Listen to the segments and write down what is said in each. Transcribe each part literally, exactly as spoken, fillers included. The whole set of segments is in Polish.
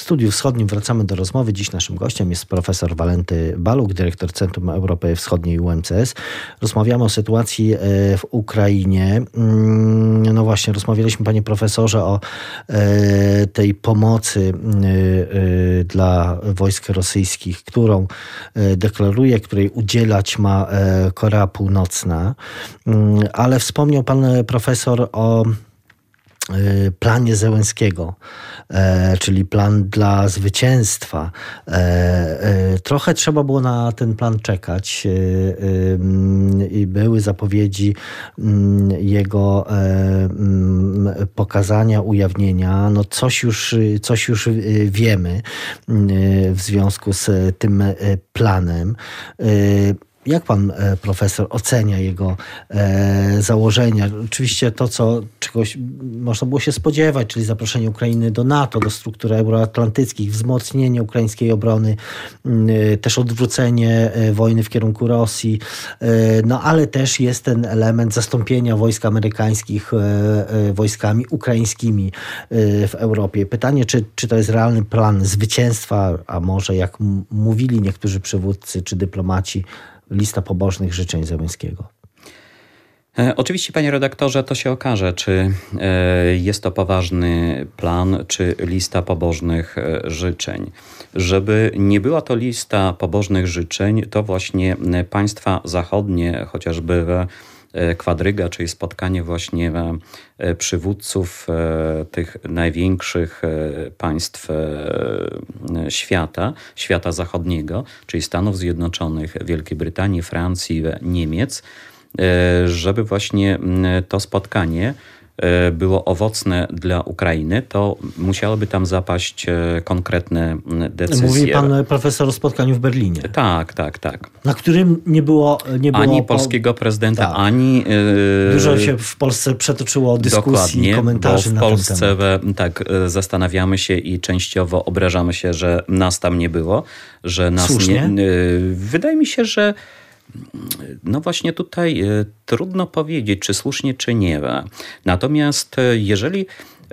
Studiu Wschodnim wracamy do rozmowy. Dziś naszym gościem jest profesor Walenty Baluk, dyrektor Centrum Europy Wschodniej U M C S. Rozmawiamy o sytuacji w Ukrainie. No właśnie, rozmawialiśmy, panie profesorze, o tej pomocy dla wojsk rosyjskich, którą deklaruje, której udzielać ma Korea Północna. Ale wspomniał pan profesor o planie Zełenskiego, e, czyli plan dla zwycięstwa. E, e, trochę trzeba było na ten plan czekać i e, e, były zapowiedzi m, jego e, m, pokazania, ujawnienia. No coś już, coś już wiemy e, w związku z tym planem. E, Jak pan profesor ocenia jego e, założenia? Oczywiście to, co czegoś można było się spodziewać, czyli zaproszenie Ukrainy do NATO, do struktur euroatlantyckich, wzmocnienie ukraińskiej obrony, e, też odwrócenie e, wojny w kierunku Rosji, e, no ale też jest ten element zastąpienia wojsk amerykańskich e, e, wojskami ukraińskimi e, w Europie. Pytanie, czy, czy to jest realny plan zwycięstwa, a może jak m- mówili niektórzy przywódcy czy dyplomaci, lista pobożnych życzeń Zełenskiego. E, oczywiście, panie redaktorze, to się okaże, czy e, jest to poważny plan, czy lista pobożnych e, życzeń. Żeby nie była to lista pobożnych życzeń, to właśnie państwa zachodnie, chociażby kwadryga, czyli spotkanie właśnie przywódców tych największych państw świata, świata zachodniego, czyli Stanów Zjednoczonych, Wielkiej Brytanii, Francji, Niemiec, żeby właśnie to spotkanie było owocne dla Ukrainy, to musiałyby tam zapaść konkretne decyzje. Mówi pan profesor o spotkaniu w Berlinie. Tak, tak, tak. Na którym nie było... Nie było ani po... polskiego prezydenta, tak. ani... Yy... Dużo się w Polsce przetoczyło dyskusji, Dokładnie, komentarzy bo w na Polsce ten temat. tak zastanawiamy się i częściowo obrażamy się, że nas tam nie było, że nas Słusznie? nie... Yy, wydaje mi się, że no właśnie tutaj y, trudno powiedzieć, czy słusznie, czy nie. Natomiast y, jeżeli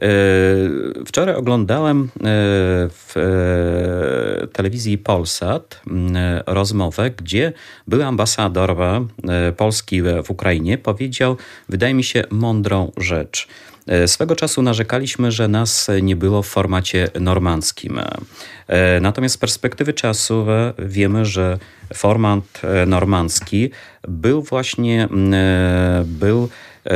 y, wczoraj oglądałem y, w y, telewizji Polsat y, rozmowę, gdzie były ambasador y, Polski w Ukrainie, powiedział, wydaje mi się, mądrą rzecz. Swego czasu narzekaliśmy, że nas nie było w formacie normandzkim. Natomiast z perspektywy czasu wiemy, że format normandzki był właśnie był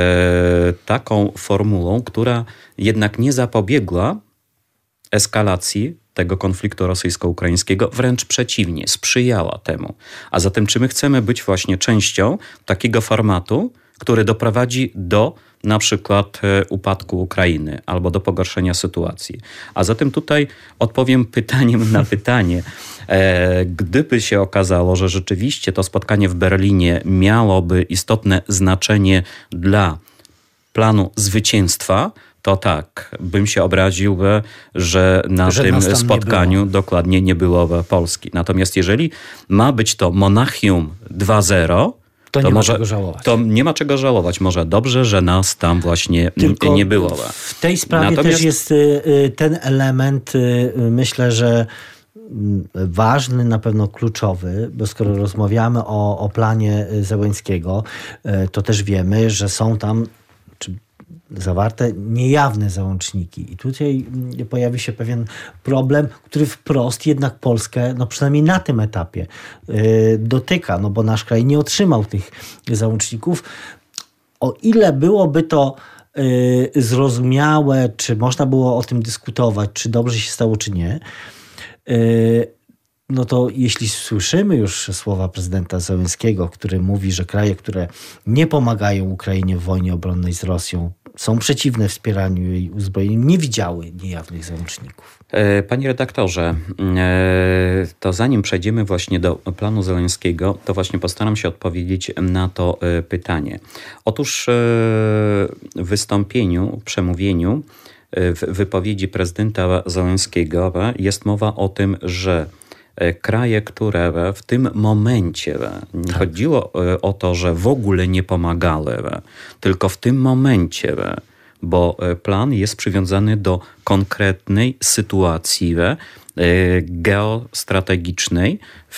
taką formułą, która jednak nie zapobiegła eskalacji tego konfliktu rosyjsko-ukraińskiego, wręcz przeciwnie, sprzyjała temu. A zatem czy my chcemy być właśnie częścią takiego formatu, który doprowadzi do na przykład upadku Ukrainy albo do pogorszenia sytuacji. A zatem tutaj odpowiem pytaniem na pytanie. Gdyby się okazało, że rzeczywiście to spotkanie w Berlinie miałoby istotne znaczenie dla planu zwycięstwa, to tak, bym się obraził, że na że tym spotkaniu nie dokładnie nie było Polski. Natomiast jeżeli ma być to Monachium dwa zero, To, to nie może, ma czego żałować. To nie ma czego żałować. Może dobrze, że nas tam właśnie Tylko nie było. W tej sprawie Natomiast... też jest ten element, myślę, że ważny, na pewno kluczowy, bo skoro rozmawiamy o, o planie Zełenskiego, to też wiemy, że są tam czy zawarte niejawne załączniki. I tutaj pojawi się pewien problem, który wprost jednak Polskę, no przynajmniej na tym etapie, yy, dotyka, no bo nasz kraj nie otrzymał tych załączników. O ile byłoby to yy, zrozumiałe, czy można było o tym dyskutować, czy dobrze się stało, czy nie, yy, no to jeśli słyszymy już słowa prezydenta Zełenskiego, który mówi, że kraje, które nie pomagają Ukrainie w wojnie obronnej z Rosją, są przeciwne wspieraniu jej uzbrojeniem, nie widziały niejawnych załączników. Panie redaktorze, to zanim przejdziemy właśnie do planu Zełenskiego, to właśnie postaram się odpowiedzieć na to pytanie. Otóż w wystąpieniu, przemówieniu, w wypowiedzi prezydenta Zełenskiego jest mowa o tym, że kraje, które w tym momencie, nie tak. chodziło o to, że w ogóle nie pomagały, tylko w tym momencie bo plan jest przywiązany do konkretnej sytuacji geostrategicznej,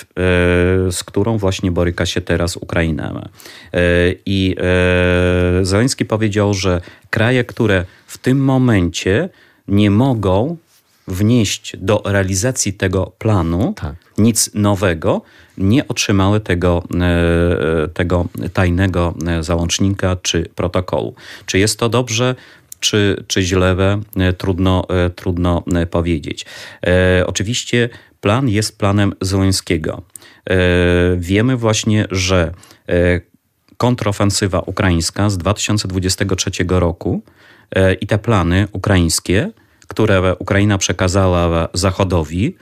z którą właśnie boryka się teraz Ukraina. I Zełenski powiedział, że kraje, które w tym momencie nie mogą wnieść do realizacji tego planu tak. nic nowego, nie otrzymały tego, tego tajnego załącznika czy protokołu. Czy jest to dobrze? Czy, czy źle, trudno, trudno powiedzieć. E, oczywiście plan jest planem Zełenskiego. E, wiemy właśnie, że e, kontrofensywa ukraińska z dwa tysiące dwudziestego trzeciego roku e, i te plany ukraińskie, które Ukraina przekazała Zachodowi,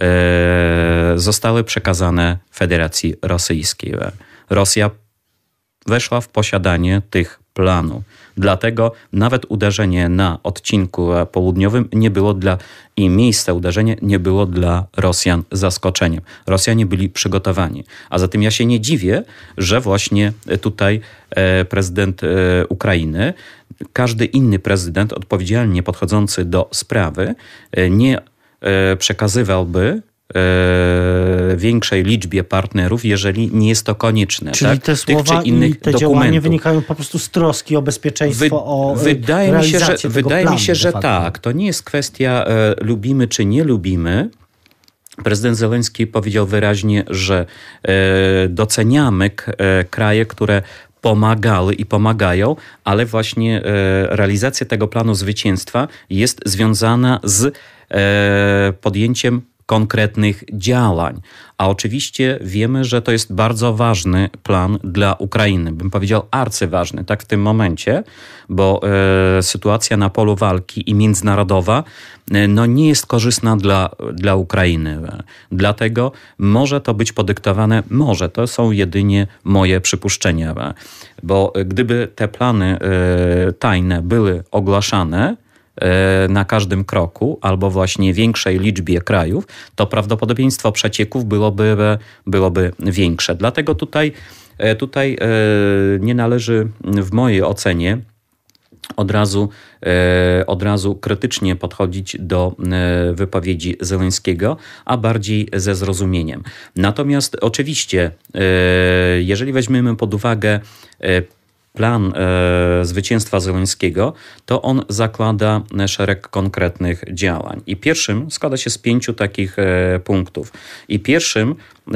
e, zostały przekazane Federacji Rosyjskiej. Rosja weszła w posiadanie tych planów. Dlatego nawet uderzenie na odcinku południowym nie było dla i miejsce uderzenia nie było dla Rosjan zaskoczeniem. Rosjanie byli przygotowani. A zatem ja się nie dziwię, że właśnie tutaj prezydent Ukrainy, każdy inny prezydent odpowiedzialnie podchodzący do sprawy nie przekazywałby większej liczbie partnerów, jeżeli nie jest to konieczne. Czyli tak? te słowa i te działania wynikają po prostu z troski o bezpieczeństwo, Wy, o wydaje mi się, że Wydaje planu, mi się, że tak. To nie jest kwestia e, lubimy czy nie lubimy. Prezydent Zełenski powiedział wyraźnie, że e, doceniamy k, e, kraje, które pomagały i pomagają, ale właśnie e, realizacja tego planu zwycięstwa jest związana z e, podjęciem konkretnych działań. A oczywiście wiemy, że to jest bardzo ważny plan dla Ukrainy. Bym powiedział arcyważny, tak w tym momencie, bo e, sytuacja na polu walki i międzynarodowa e, no nie jest korzystna dla, dla Ukrainy. Dlatego może to być podyktowane, może, to są jedynie moje przypuszczenia, bo gdyby te plany e, tajne były ogłaszane na każdym kroku albo właśnie większej liczbie krajów, to prawdopodobieństwo przecieków byłoby, byłoby większe. Dlatego tutaj, tutaj nie należy w mojej ocenie od razu, od razu krytycznie podchodzić do wypowiedzi Zełenskiego, a bardziej ze zrozumieniem. Natomiast oczywiście, jeżeli weźmiemy pod uwagę plan e, zwycięstwa Zełenskiego, to on zakłada szereg konkretnych działań. I pierwszym składa się z pięciu takich e, punktów. I pierwszym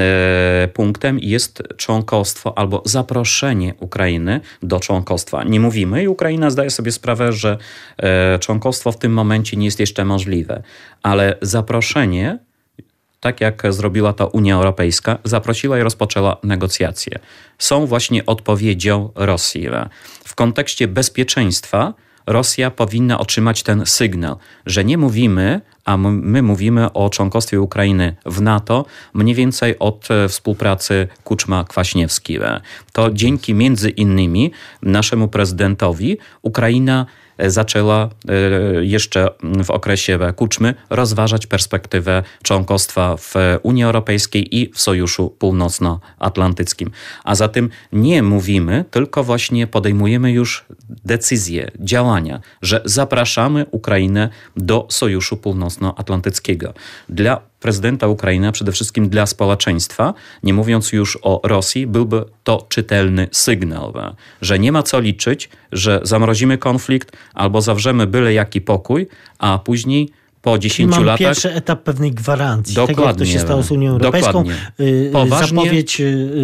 e, punktem jest członkostwo albo zaproszenie Ukrainy do członkostwa. Nie mówimy i Ukraina zdaje sobie sprawę, że e, członkostwo w tym momencie nie jest jeszcze możliwe, ale zaproszenie, tak jak zrobiła to Unia Europejska, zaprosiła i rozpoczęła negocjacje. Są właśnie odpowiedzią Rosji. W kontekście bezpieczeństwa Rosja powinna otrzymać ten sygnał, że nie mówimy, a my mówimy o członkostwie Ukrainy w NATO mniej więcej od współpracy Kuczma-Kwaśniewski. To dzięki między innymi naszemu prezydentowi Ukraina zaczęła jeszcze w okresie Kuczmy rozważać perspektywę członkostwa w Unii Europejskiej i w Sojuszu Północnoatlantyckim. A zatem nie mówimy, tylko właśnie podejmujemy już decyzje, działania, że zapraszamy Ukrainę do Sojuszu Północnoatlantyckiego. Dla prezydenta Ukrainy, a przede wszystkim dla społeczeństwa, nie mówiąc już o Rosji, byłby to czytelny sygnał, że nie ma co liczyć, że zamrozimy konflikt albo zawrzemy byle jaki pokój, a później po dziesięciu latach... pierwszy etap pewnej gwarancji dokładnie, tego, jak to się stało z Unią Europejską. Poważnie, zapowiedź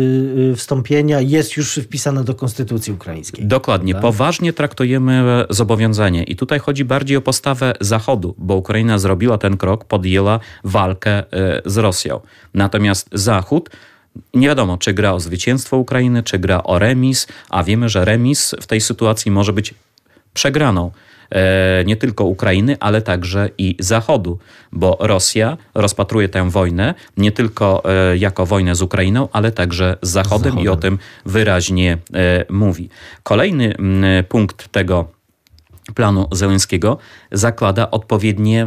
wstąpienia jest już wpisana do konstytucji ukraińskiej. Dokładnie. Prawda? Poważnie traktujemy zobowiązanie. I tutaj chodzi bardziej o postawę Zachodu, bo Ukraina zrobiła ten krok, podjęła walkę z Rosją. Natomiast Zachód nie wiadomo, czy gra o zwycięstwo Ukrainy, czy gra o remis, a wiemy, że remis w tej sytuacji może być przegraną nie tylko Ukrainy, ale także i Zachodu, bo Rosja rozpatruje tę wojnę nie tylko jako wojnę z Ukrainą, ale także z Zachodem, Zachodem. i o tym wyraźnie mówi. Kolejny punkt tego planu Zełenskiego zakłada odpowiednie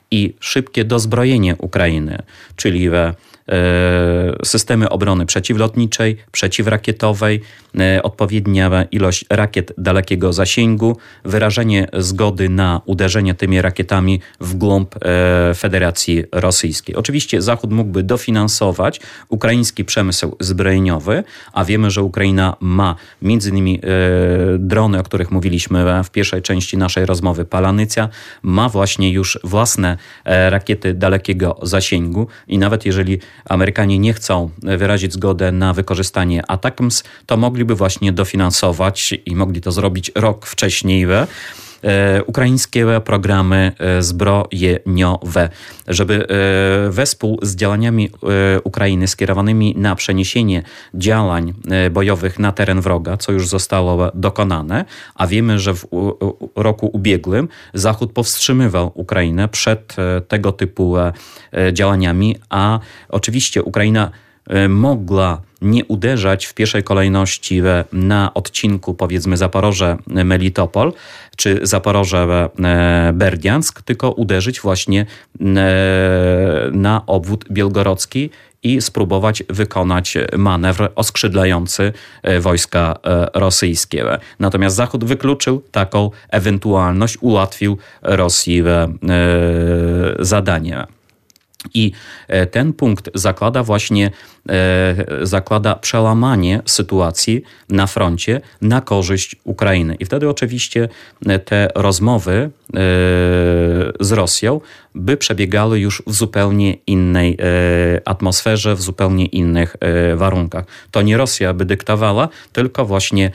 i szybkie dozbrojenie Ukrainy, czyli systemy obrony przeciwlotniczej, przeciwrakietowej, odpowiednia ilość rakiet dalekiego zasięgu, wyrażenie zgody na uderzenie tymi rakietami w głąb Federacji Rosyjskiej. Oczywiście Zachód mógłby dofinansować ukraiński przemysł zbrojeniowy, a wiemy, że Ukraina ma między innymi drony, o których mówiliśmy w pierwszej części naszej rozmowy, Palanycja, ma właśnie już własne rakiety dalekiego zasięgu i nawet jeżeli Amerykanie nie chcą wyrazić zgodę na wykorzystanie ATACMS, to mogliby właśnie dofinansować i mogli to zrobić rok wcześniej ukraińskie programy zbrojeniowe, żeby wespół z działaniami Ukrainy skierowanymi na przeniesienie działań bojowych na teren wroga, co już zostało dokonane, a wiemy, że w roku ubiegłym Zachód powstrzymywał Ukrainę przed tego typu działaniami, a oczywiście Ukraina mogła nie uderzać w pierwszej kolejności na odcinku powiedzmy Zaporoże-Melitopol czy Zaporoże-Berdiansk, tylko uderzyć właśnie na obwód białgorodzki i spróbować wykonać manewr oskrzydlający wojska rosyjskie. Natomiast Zachód wykluczył taką ewentualność, ułatwił Rosji zadanie. I ten punkt zakłada właśnie zakłada przełamanie sytuacji na froncie na korzyść Ukrainy. I wtedy oczywiście te rozmowy z Rosją by przebiegały już w zupełnie innej atmosferze, w zupełnie innych warunkach. To nie Rosja by dyktowała, tylko właśnie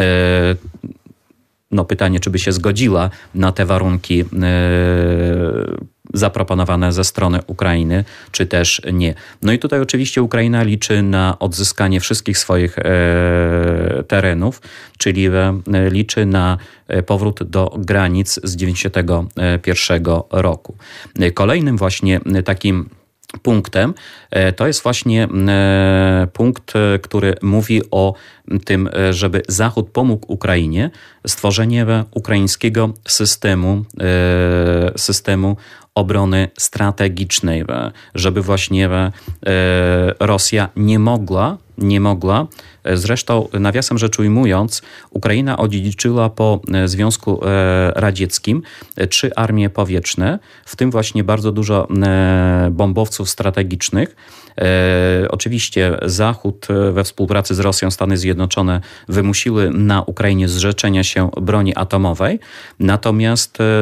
no pytanie, czy by się zgodziła na te warunki zaproponowane ze strony Ukrainy, czy też nie. No i tutaj oczywiście Ukraina liczy na odzyskanie wszystkich swoich e, terenów, czyli e, liczy na powrót do granic z dziewięćdziesiątego pierwszego roku. Kolejnym właśnie takim punktem to jest właśnie punkt, który mówi o tym, żeby Zachód pomógł Ukrainie stworzenie ukraińskiego systemu, systemu obrony strategicznej, żeby właśnie Rosja nie mogła, nie mogła, zresztą nawiasem rzecz ujmując, Ukraina odziedziczyła po Związku Radzieckim trzy armie powietrzne, w tym właśnie bardzo dużo bombowców strategicznych. E, oczywiście Zachód we współpracy z Rosją, Stany Zjednoczone wymusiły na Ukrainie zrzeczenia się broni atomowej, natomiast e,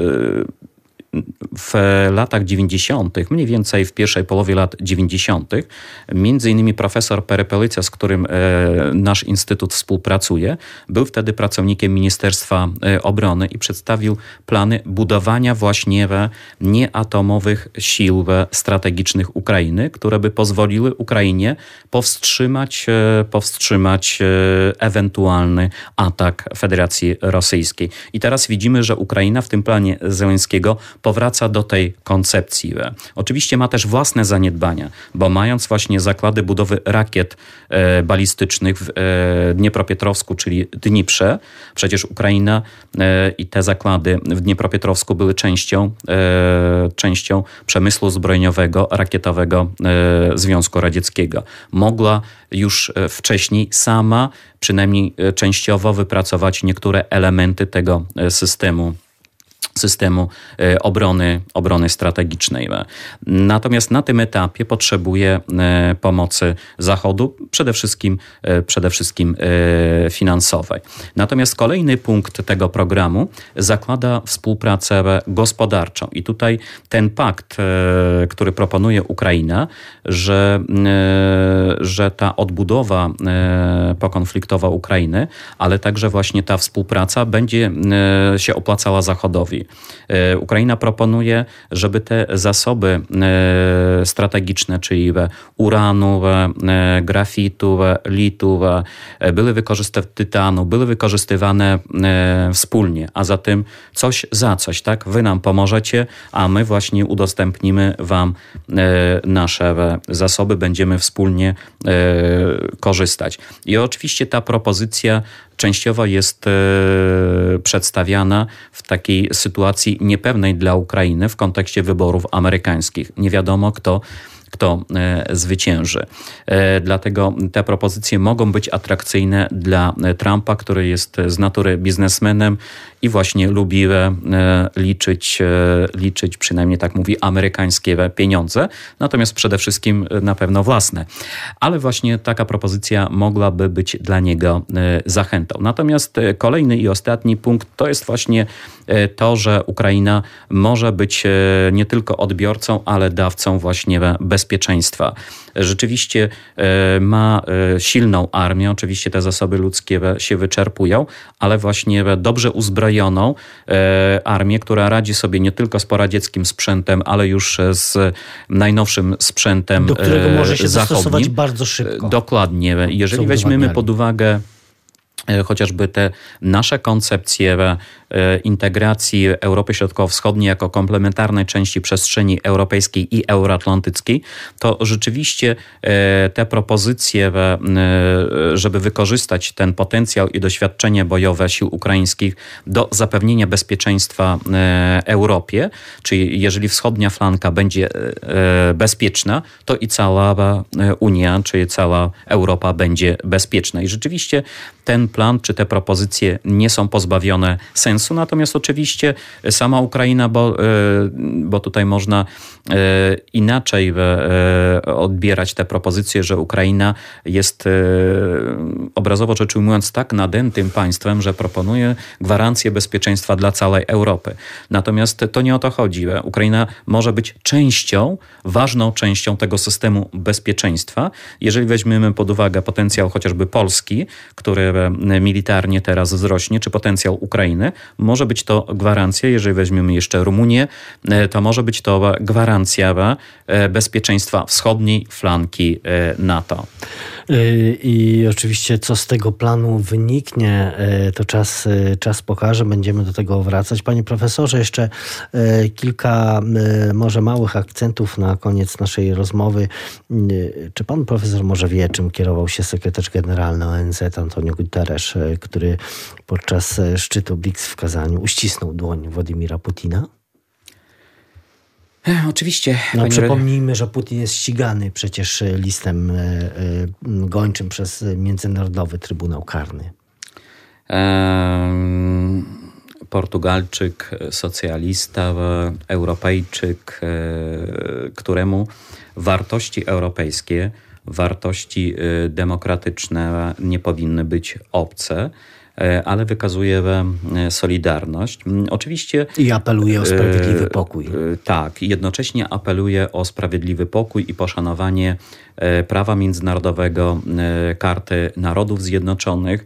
w latach dziewięćdziesiątych, mniej więcej w pierwszej połowie lat dziewięćdziesiątych, między innymi profesor Perepełycja, z którym nasz instytut współpracuje, był wtedy pracownikiem Ministerstwa Obrony i przedstawił plany budowania właśnie nieatomowych sił strategicznych Ukrainy, które by pozwoliły Ukrainie powstrzymać, powstrzymać ewentualny atak Federacji Rosyjskiej. I teraz widzimy, że Ukraina w tym planie Zełenskiego powraca do tej koncepcji. Oczywiście ma też własne zaniedbania, bo mając właśnie zakłady budowy rakiet e, balistycznych w e, Dniepropietrowsku, czyli Dniprze, przecież Ukraina e, i te zakłady w Dniepropietrowsku były częścią, e, częścią przemysłu zbrojeniowego, rakietowego e, Związku Radzieckiego. Mogła już wcześniej sama, przynajmniej częściowo, wypracować niektóre elementy tego systemu systemu obrony, obrony strategicznej. Natomiast na tym etapie potrzebuje pomocy Zachodu, przede wszystkim, przede wszystkim finansowej. Natomiast kolejny punkt tego programu zakłada współpracę gospodarczą. I tutaj ten pakt, który proponuje Ukraina, że, że ta odbudowa pokonfliktowa Ukrainy, ale także właśnie ta współpraca będzie się opłacała Zachodowi. Ukraina proponuje, żeby te zasoby strategiczne, czyli uranu, grafitu, litu, były wykorzystywane, tytanu, były wykorzystywane wspólnie, a zatem coś za coś, tak? Wy nam pomożecie, a my właśnie udostępnimy wam nasze zasoby, będziemy wspólnie korzystać. I oczywiście ta propozycja częściowo jest przedstawiana w takiej sytuacji niepewnej dla Ukrainy w kontekście wyborów amerykańskich. Nie wiadomo, kto kto zwycięży. Dlatego te propozycje mogą być atrakcyjne dla Trumpa, który jest z natury biznesmenem i właśnie lubi liczyć, liczyć, przynajmniej tak mówi, amerykańskie pieniądze, natomiast przede wszystkim na pewno własne. Ale właśnie taka propozycja mogłaby być dla niego zachętą. Natomiast kolejny i ostatni punkt to jest właśnie to, że Ukraina może być nie tylko odbiorcą, ale dawcą właśnie bezpieczeństwa. Rzeczywiście ma silną armię, oczywiście te zasoby ludzkie się wyczerpują, ale właśnie dobrze uzbrojoną armię, która radzi sobie nie tylko z poradzieckim sprzętem, ale już z najnowszym sprzętem do którego może się zachodnim. Dostosować bardzo szybko. Dokładnie. Jeżeli weźmiemy pod uwagę chociażby te nasze koncepcje integracji Europy Środkowo-Wschodniej jako komplementarnej części przestrzeni europejskiej i euroatlantyckiej, to rzeczywiście te propozycje, żeby wykorzystać ten potencjał i doświadczenie bojowe sił ukraińskich do zapewnienia bezpieczeństwa Europie, czyli jeżeli wschodnia flanka będzie bezpieczna, to i cała Unia, czyli cała Europa będzie bezpieczna. I rzeczywiście ten plan, czy te propozycje nie są pozbawione sensu, natomiast oczywiście sama Ukraina, bo, bo tutaj można inaczej odbierać te propozycje, że Ukraina jest obrazowo rzecz ujmując tak nadętym państwem, że proponuje gwarancję bezpieczeństwa dla całej Europy. Natomiast to nie o to chodzi. Ukraina może być częścią, ważną częścią tego systemu bezpieczeństwa. Jeżeli weźmiemy pod uwagę potencjał chociażby Polski, który militarnie teraz wzrośnie, czy potencjał Ukrainy, może być to gwarancja, jeżeli weźmiemy jeszcze Rumunię, to może być to gwarancja bezpieczeństwa wschodniej flanki NATO. I oczywiście co z tego planu wyniknie, to czas, czas pokaże, będziemy do tego wracać. Panie profesorze, jeszcze kilka może małych akcentów na koniec naszej rozmowy. Czy pan profesor może wie, czym kierował się sekretarz generalny O N Z Antonio Guterres, który podczas szczytu B R I C S w Kazaniu uścisnął dłoń Władimira Putina? Oczywiście. No, przypomnijmy, że Putin jest ścigany przecież listem gończym przez Międzynarodowy Trybunał Karny. Um, Portugalczyk, socjalista, Europejczyk, któremu wartości europejskie, wartości demokratyczne nie powinny być obce, ale wykazuje solidarność. Oczywiście... I apeluje o sprawiedliwy pokój. Tak, jednocześnie apeluje o sprawiedliwy pokój i poszanowanie prawa międzynarodowego, Karty Narodów Zjednoczonych.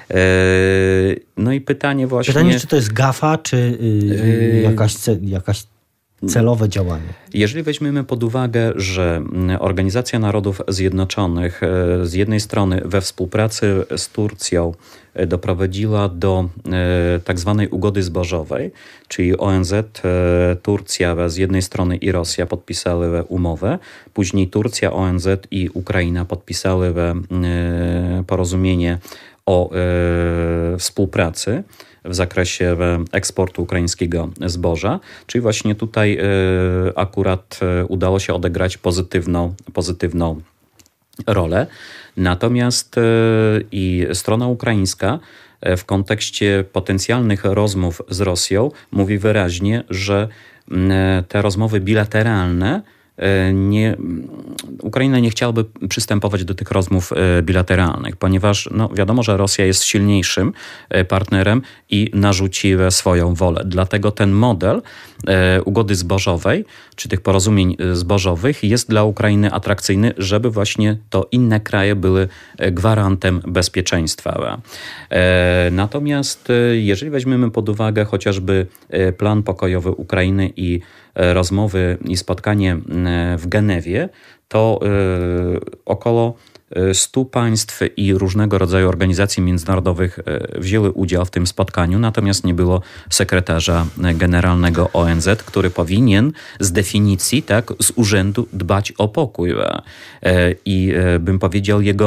No i pytanie właśnie... Pytanie, czy to jest gafa, czy jakaś, jakaś celowe działanie? Jeżeli weźmiemy pod uwagę, że Organizacja Narodów Zjednoczonych z jednej strony we współpracy z Turcją doprowadziła do tak zwanej ugody zbożowej, czyli O N Z, Turcja z jednej strony i Rosja podpisały umowę, później Turcja, O N Z i Ukraina podpisały porozumienie o współpracy w zakresie eksportu ukraińskiego zboża, czyli właśnie tutaj akurat udało się odegrać pozytywną, pozytywną rolę. Natomiast i strona ukraińska w kontekście potencjalnych rozmów z Rosją mówi wyraźnie, że te rozmowy bilateralne Nie, Ukraina nie chciałaby przystępować do tych rozmów bilateralnych, ponieważ no, wiadomo, że Rosja jest silniejszym partnerem i narzuci swoją wolę. Dlatego ten model ugody zbożowej, czy tych porozumień zbożowych jest dla Ukrainy atrakcyjny, żeby właśnie to inne kraje były gwarantem bezpieczeństwa. Natomiast jeżeli weźmiemy pod uwagę chociażby plan pokojowy Ukrainy i rozmowy i spotkanie w Genewie, to około stu państw i różnego rodzaju organizacji międzynarodowych wzięły udział w tym spotkaniu, natomiast nie było sekretarza generalnego O N Z, który powinien z definicji, tak, z urzędu dbać o pokój. I bym powiedział, jego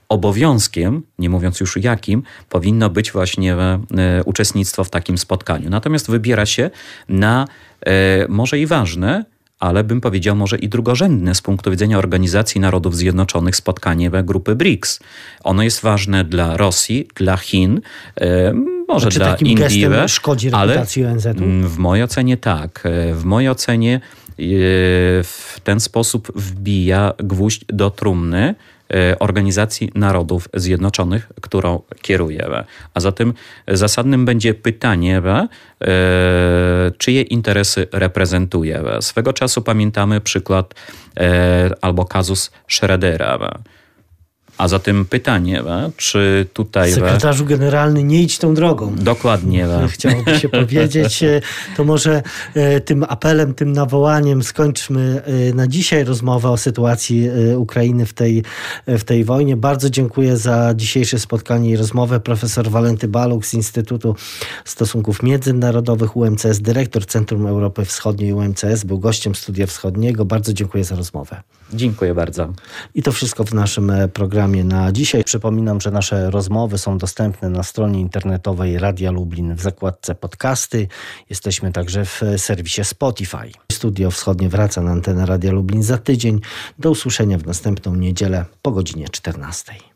obowiązkiem, nie mówiąc już jakim, powinno być właśnie uczestnictwo w takim spotkaniu. Natomiast wybiera się na może i ważne, ale bym powiedział może i drugorzędne z punktu widzenia Organizacji Narodów Zjednoczonych spotkanie grupy briks. Ono jest ważne dla Rosji, dla Chin, może czy dla takim Indii, gestem szkodzi reputacji ale O N Z-u? w mojej ocenie tak. W mojej ocenie w ten sposób wbija gwóźdź do trumny Organizacji Narodów Zjednoczonych, którą kieruje. A zatem zasadnym będzie pytanie, czyje interesy reprezentuje. Swego czasu pamiętamy przykład albo kazus Schrödera. A zatem pytanie, czy tutaj... Sekretarzu generalny, nie idź tą drogą. Dokładnie. Chciałoby się powiedzieć. To może tym apelem, tym nawołaniem skończmy na dzisiaj rozmowę o sytuacji Ukrainy w tej, w tej wojnie. Bardzo dziękuję za dzisiejsze spotkanie i rozmowę. Profesor Walenty Baluk z Instytutu Stosunków Międzynarodowych U M C S, dyrektor Centrum Europy Wschodniej U M C S, był gościem Studia Wschodniego. Bardzo dziękuję za rozmowę. Dziękuję bardzo. I to wszystko w naszym programie na dzisiaj. Przypominam, że nasze rozmowy są dostępne na stronie internetowej Radia Lublin w zakładce podcasty. Jesteśmy także w serwisie Spotify. Studio Wschodnie wraca na antenę Radia Lublin za tydzień. Do usłyszenia w następną niedzielę po godzinie czternastej.